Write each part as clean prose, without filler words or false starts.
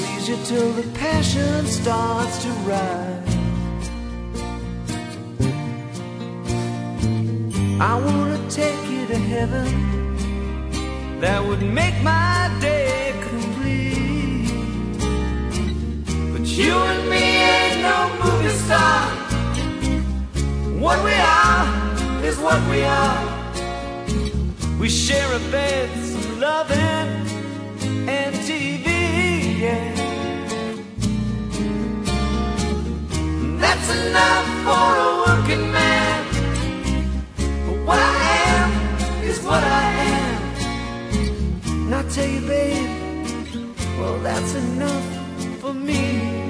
tease you till the passion starts to rise. I wanna take you to heaven, that would make my day complete. But you and me ain't no movie star. What we are is what we are. We share a bed, some loving, and TV, yeah. That's enough for a working man. But what I am is what I am. And I tell you, babe, well, that's enough for me.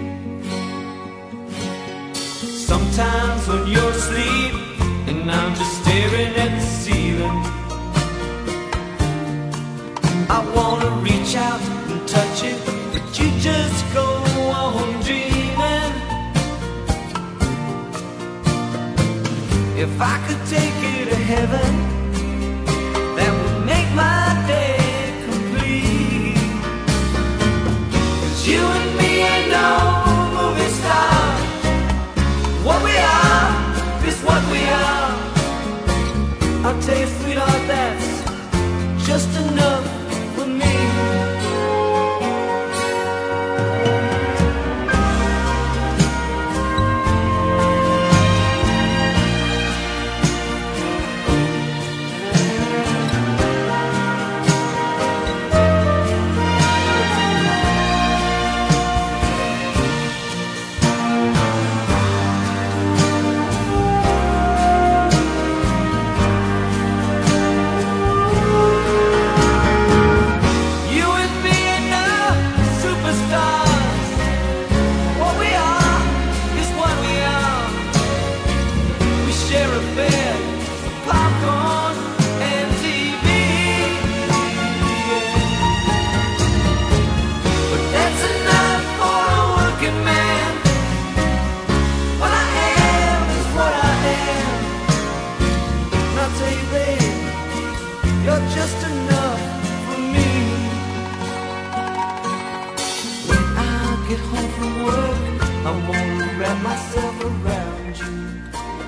Sometimes when you're asleep and I'm just staring at the ceiling, I wanna reach out and touch it, but you just go on dreaming. If I could take you to heaven, that would make my day complete. 'Cause you and me ain't no movie star. What we are is what we are. I'll tell you, sweetheart, that's just enough for me. You're just enough for me. When I get home from work, I wanna wrap myself around you